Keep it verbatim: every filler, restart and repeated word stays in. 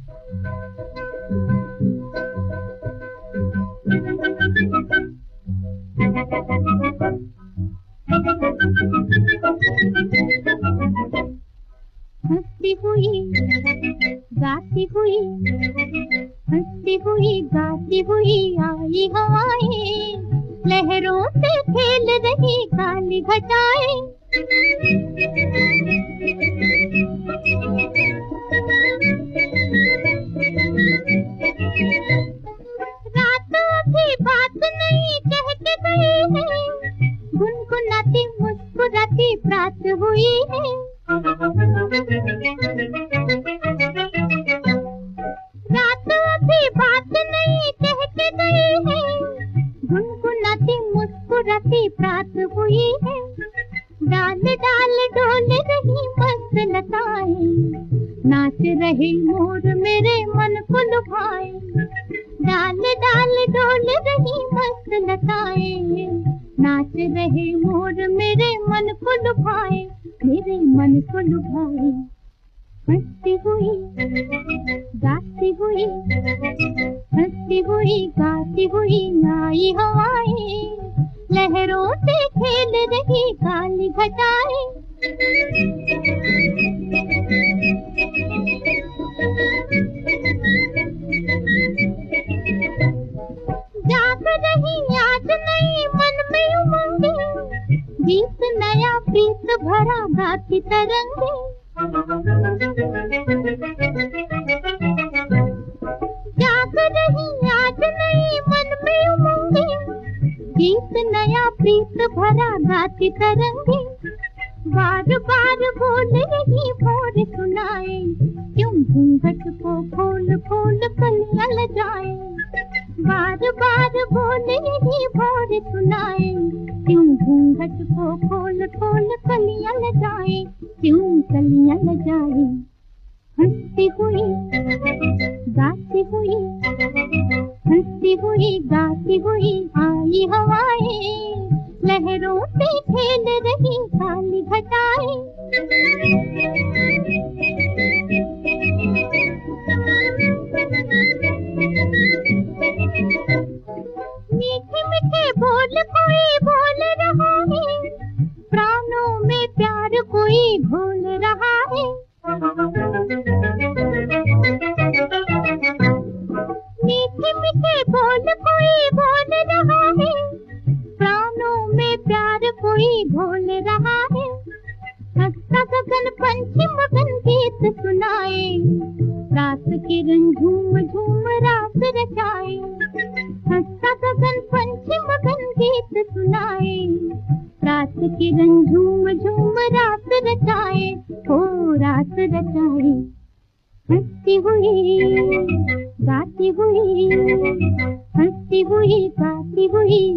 हंसती हुई गाती हुई, हंसती हुई गाती हुई आई हवाएं, लहरों से खेल रही काली घटाएं। रात अभी बात नहीं कह के गई है, गुनगुनाती मुस्कुराती रात हुई है। रात अभी बात नहीं कह के गई है, गुनगुनाती मुस्कुराती रात हुई है। डाल डाल डोल रही मस्त लताएं, नाच रहे मोर मेरे मन को लुभाए। डाल डाल डोल रही मस्त लताएं, नाच रहे मोर मेरे मन को लुभाए, मेरे मन को लुभाए। हंसती हुई गाती हुई, हंसती हुई गाती हुई आई हवाएं, लहरों से खेल रही काली घटाएं। जाग रही आज नहीं मन में उमंगे, गीत नया प्रीत भरा गाती तरंगे। जाग रही आज नहीं मन में उमंगे, गीत नया प्रीत भरा गाती तरंगे। बार बार बोल रही भोर सुनाए, क्यों घूंघट को खोल खोल कलियां लजाए। बार बार बोल रही भोर सुनाए, क्यों घूंघट को खोल खोल कलियां लजाए, क्यों कलियां लजाए। हंसती हुई गाती हुई, हंसती हुई गाती हुई आई हवाएं, लहरों से खेल रही काली घटाएं। मीठे मीठे बोल कोई बोल रहा है, प्राणों में प्यार कोई घोल रहा है। मीठे मीठे बोल कोई बोल रहा है, प्राणों में प्यार कोई घोल रहा है। हंसता गगन पंछी मगन गीत सुनाए, रात किरण झूम झूम रात रचाए। हंसता गगन पंछी मगन गीत सुनाए, रात किरण झूम झूम रात रचाए, हो रात रचाए। हंसती हुई गाती हुई, हंसती हुई गाती हुई